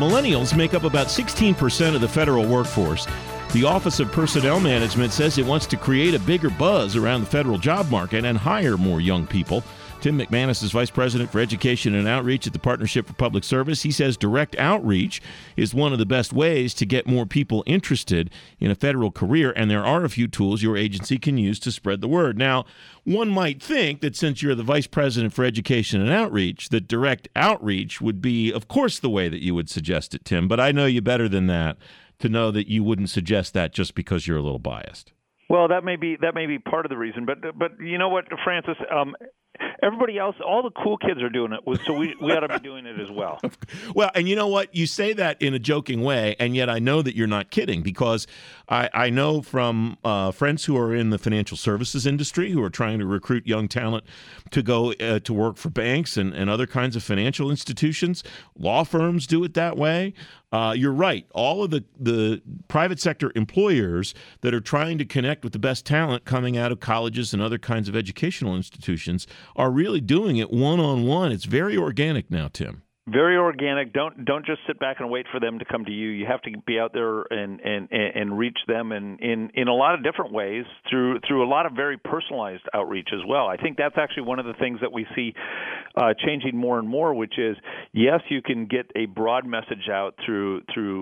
millennials make up about 16% of the federal workforce. The Office of Personnel Management says it wants to create a bigger buzz around the federal job market and hire more young people. Tim McManus is Vice President for Education and Outreach at the Partnership for Public Service. He says direct outreach is one of the best ways to get more people interested in a federal career, and there are a few tools your agency can use to spread the word. Now, one might think that since you're the Vice President for Education and Outreach, that direct outreach would be, of course, the way that you would suggest it, Tim, but I know you better than that to know that you wouldn't suggest that just because you're a little biased. Well, that may be part of the reason, but you know what, Francis, everybody else, all the cool kids are doing it, so we ought to be doing it as well. Well, and you know what? You say that in a joking way, and yet I know that you're not kidding, because I know from friends who are in the financial services industry who are trying to recruit young talent to go to work for banks and other kinds of financial institutions. Law firms do it that way. You're right. All of the private sector employers that are trying to connect with the best talent coming out of colleges and other kinds of educational institutions are really doing it one-on-one. It's very organic now, Tim. Very organic. Don't just sit back and wait for them to come to you. You have to be out there and reach them in a lot of different ways through a lot of very personalized outreach as well. I think that's actually one of the things that we see changing more and more, which is, yes, you can get a broad message out through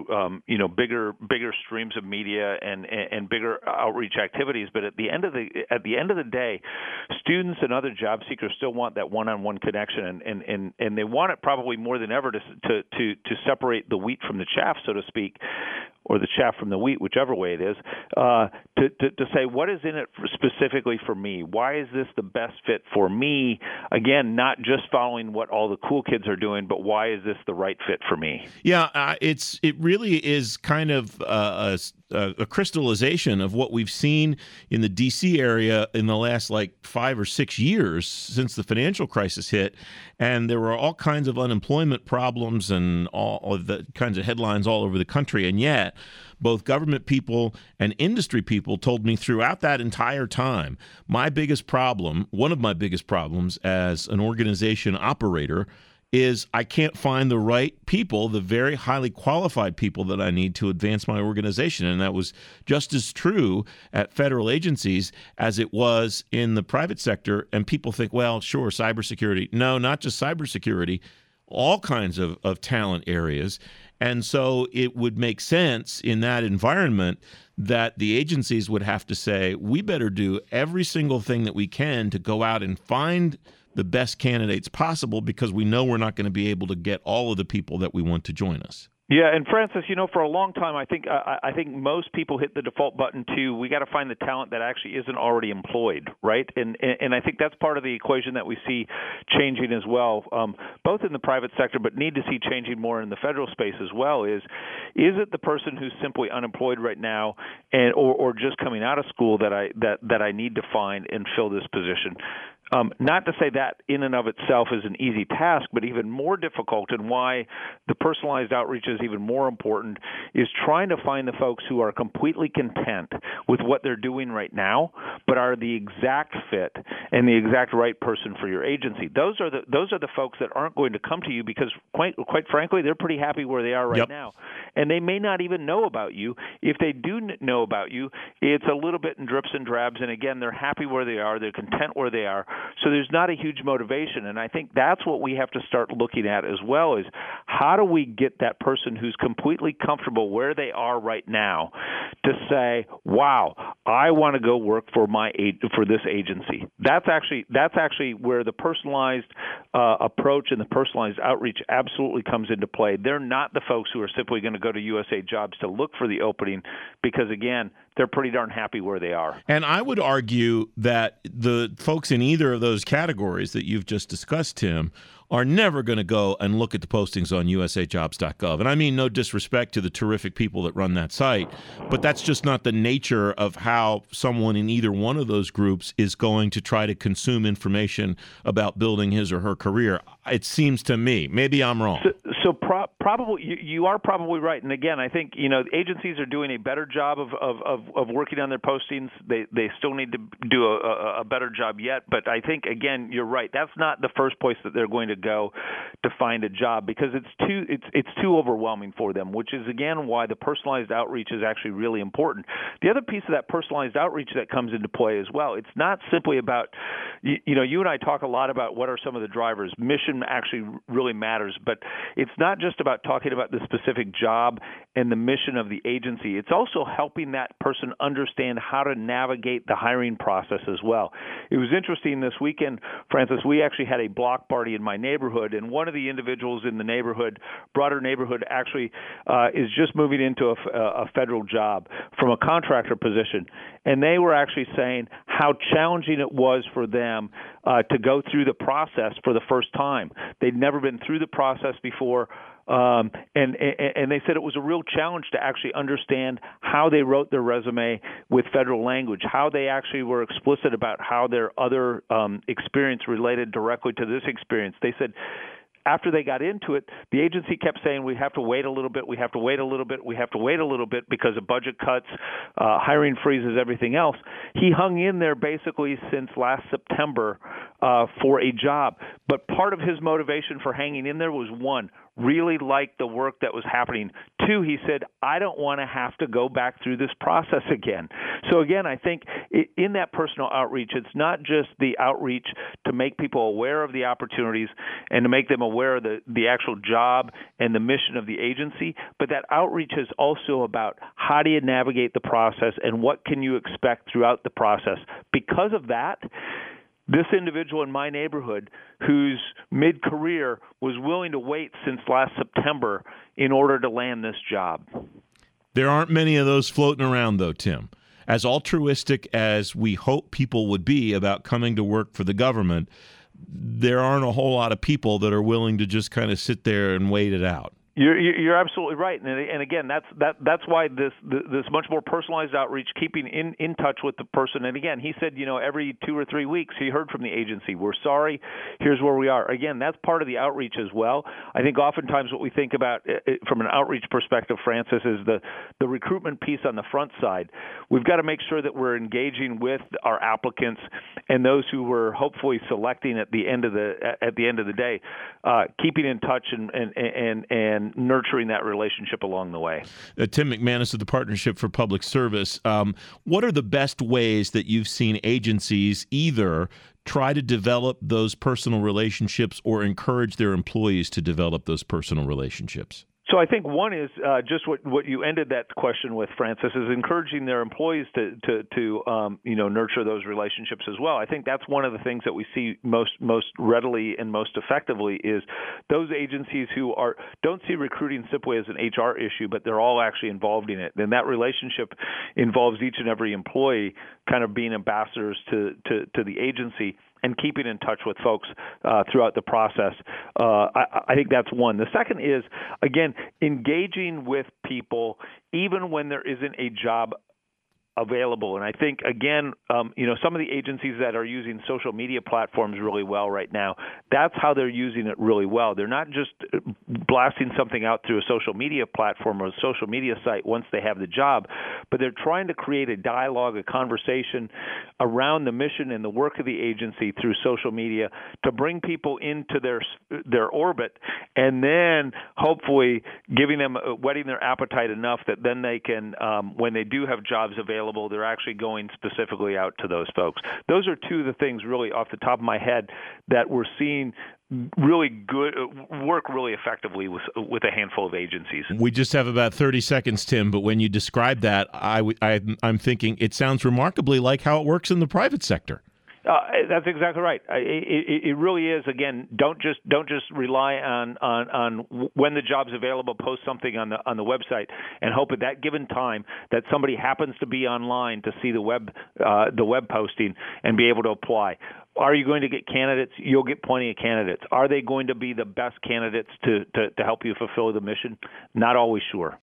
bigger streams of media and bigger outreach activities, but at the end of the day, students and other job seekers still want that one-on-one connection, and they want it probably more than ever to separate the wheat from the chaff, so to speak, or the chaff from the wheat, whichever way it is, to say, what is in it specifically for me? Why is this the best fit for me? Again, not just following what all the cool kids are doing, but why is this the right fit for me? Yeah, it really is kind of a crystallization of what we've seen in the D.C. area in the last 5 or 6 years since the financial crisis hit, and there were all kinds of unemployment problems and all of the kinds of headlines all over the country, and yet both government people and industry people told me throughout that entire time, one of my biggest problems as an organization operator is I can't find the right people, the very highly qualified people that I need to advance my organization. And that was just as true at federal agencies as it was in the private sector. And people think, well, sure, cybersecurity. No, not just cybersecurity, all kinds of talent areas. And so it would make sense in that environment that the agencies would have to say, we better do every single thing that we can to go out and find the best candidates possible, because we know we're not going to be able to get all of the people that we want to join us. Yeah, and Francis, for a long time, I think most people hit the default button to, we got to find the talent that actually isn't already employed, right? And I think that's part of the equation that we see changing as well, both in the private sector, but need to see changing more in the federal space as well. Is it the person who's simply unemployed right now, or just coming out of school that I need to find and fill this position? Not to say that in and of itself is an easy task, but even more difficult, and why the personalized outreach is even more important, is trying to find the folks who are completely content with what they're doing right now, but are the exact fit and the exact right person for your agency. Those are the folks that aren't going to come to you because, quite frankly, they're pretty happy where they are right now, and they may not even know about you. If they do know about you, it's a little bit in drips and drabs, and again, they're happy where they are, they're content where they are. So there's not a huge motivation, and I think that's what we have to start looking at as well, is how do we get that person who's completely comfortable where they are right now to say, wow, I want to go work for this agency. That's actually where the personalized approach and the personalized outreach absolutely comes into play. They're not the folks who are simply going to go to USA Jobs to look for the opening because, again, they're pretty darn happy where they are. And I would argue that the folks in either of those categories that you've just discussed, Tim, are never going to go and look at the postings on usajobs.gov. And I mean no disrespect to the terrific people that run that site, but that's just not the nature of how someone in either one of those groups is going to try to consume information about building his or her career. It seems to me. Maybe I'm wrong. Probably you are probably right. And again, I think agencies are doing a better job of working on their postings. They still need to do a better job yet. But I think again, you're right. That's not the first place that they're going to go to find a job, because it's too overwhelming for them. Which is again why the personalized outreach is actually really important. The other piece of that personalized outreach that comes into play as well. It's not simply about you and I talk a lot about what are some of the drivers. Mission actually really matters, but it's not just about talking about the specific job and the mission of the agency. It's also helping that person understand how to navigate the hiring process as well. It was interesting this weekend, Francis, we actually had a block party in my neighborhood, and one of the individuals in the neighborhood, broader neighborhood, actually is just moving into a federal job from a contractor position. And they were actually saying how challenging it was for them to go through the process for the first time. They'd never been through the process before. And they said it was a real challenge to actually understand how they wrote their resume with federal language, how they actually were explicit about how their other experience related directly to this experience. They said after they got into it, the agency kept saying, we have to wait a little bit, we have to wait a little bit, we have to wait a little bit because of budget cuts, hiring freezes, everything else. He hung in there basically since last September for a job. But part of his motivation for hanging in there was, one, really liked the work that was happening. Two, he said, I don't want to have to go back through this process again. So again, I think in that personal outreach, it's not just the outreach to make people aware of the opportunities and to make them aware of the actual job and the mission of the agency, but that outreach is also about how do you navigate the process and what can you expect throughout the process. Because of that, this individual in my neighborhood who's mid-career was willing to wait since last September in order to land this job. There aren't many of those floating around, though, Tim. As altruistic as we hope people would be about coming to work for the government, there aren't a whole lot of people that are willing to just kind of sit there and wait it out. You're absolutely right, and again, that's why this much more personalized outreach, keeping in touch with the person. And again, he said, every 2 or 3 weeks he heard from the agency, we're sorry, here's where we are. Again, that's part of the outreach as well. I think oftentimes what we think about from an outreach perspective, Francis, is the recruitment piece on the front side. We've got to make sure that we're engaging with our applicants and those who we're hopefully selecting at the end of the day, keeping in touch and nurturing that relationship along the way. Tim McManus of the Partnership for Public Service. What are the best ways that you've seen agencies either try to develop those personal relationships or encourage their employees to develop those personal relationships? So I think one is just what you ended that question with, Francis, is encouraging their employees to nurture those relationships as well. I think that's one of the things that we see most readily and most effectively is those agencies who don't see recruiting simply as an HR issue, but they're all actually involved in it. And that relationship involves each and every employee kind of being ambassadors to the agency and keeping in touch with folks throughout the process. I think that's one. The second is, again, engaging with people even when there isn't a job available. And I think, again, some of the agencies that are using social media platforms really well right now, that's how they're using it really well. They're not just blasting something out through a social media platform or a social media site once they have the job, but they're trying to create a dialogue, a conversation around the mission and the work of the agency through social media to bring people into their orbit, and then hopefully whetting their appetite enough that then they can, when they do have jobs available, they're actually going specifically out to those folks. Those are two of the things really off the top of my head that we're seeing really good work really effectively with a handful of agencies. We just have about 30 seconds, Tim, but when you describe that, I'm thinking it sounds remarkably like how it works in the private sector. That's exactly right. It really is. Again, don't just rely on when the job's available. Post something on the website and hope at that given time that somebody happens to be online to see the web posting and be able to apply. Are you going to get candidates? You'll get plenty of candidates. Are they going to be the best candidates to help you fulfill the mission? Not always sure.